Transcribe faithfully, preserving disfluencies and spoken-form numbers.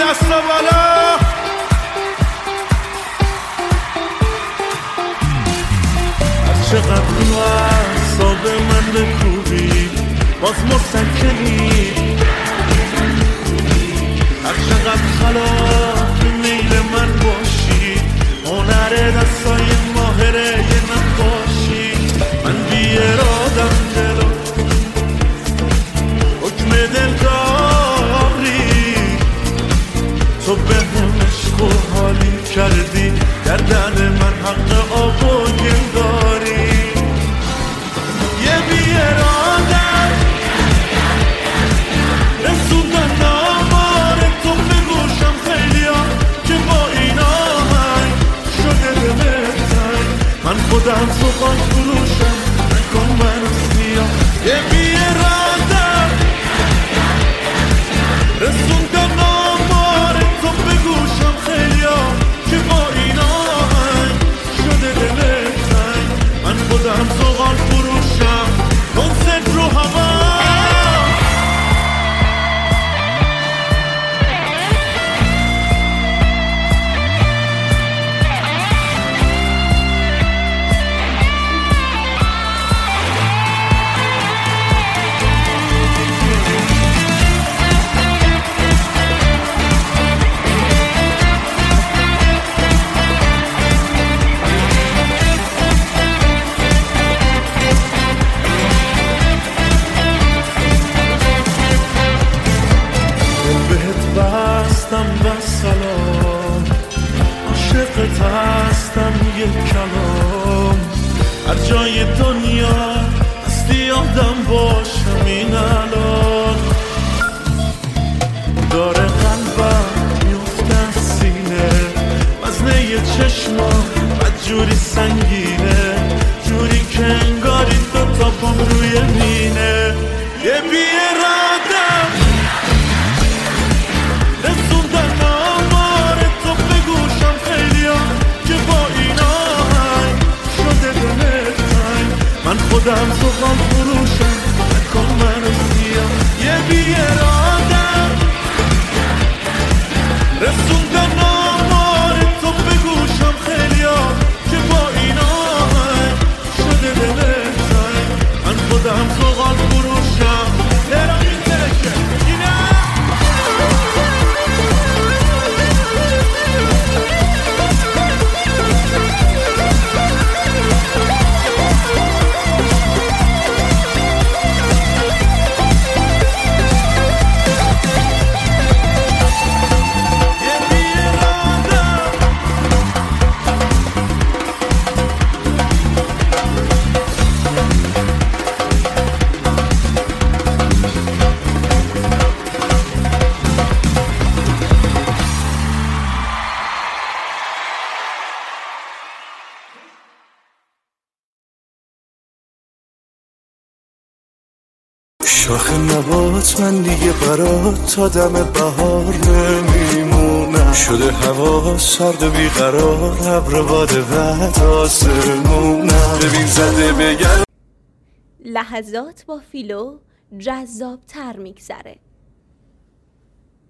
دست بالا. هر چقدر رو اعصاب من بکوبی باز مسکنی، هر چقدر خلاف میل من باشی، هنر دستای ماهره نباشی. من بی ارادم جلو حکم دل داری، تو به هم عشق و حالی کردی، گردن من حق آب و گل داری. یه بی ارادم رسوندن نامار تو به گوشم خیلی ها که با این آهنگ شده دلتن. من خودم زغال فروشم نکن من سیاه. یه بی ارادم رسوندن نامار تو به گوشم خیلی ها که با این آهنگ شده دلتن. من خودم زغال فروشم کنسرت رو هوا. و سلام عاشقت هستم یک کلام، هر جای دنیا هستی آدم باشم این الان. داره قلبم میفته سینه، وزنه یه چشمم بدجوری سنگینه، جوری که انگاری دو تا پام روی مینه. یه بی ارادم رسوندن آمار تو به گوشم خیلی ها که با این آهنگ شده دلت تنگ. من خودم زغال فروشم نکن منو سیاه. یه بی ارادم رسوندن آمار تو به گوشم خیلی ها که با این آهنگ شده دلت تنگ. من خودم زغال فروشم تهران این ترکه اینه. شاخ نبات من دیگه برات تا دم بهار نمیمونم، شده هوا سرد و بیقرار، ابر باد بعد آسمونم. ببین زده بگرد لحظات با فیلو جذاب تر میگذره.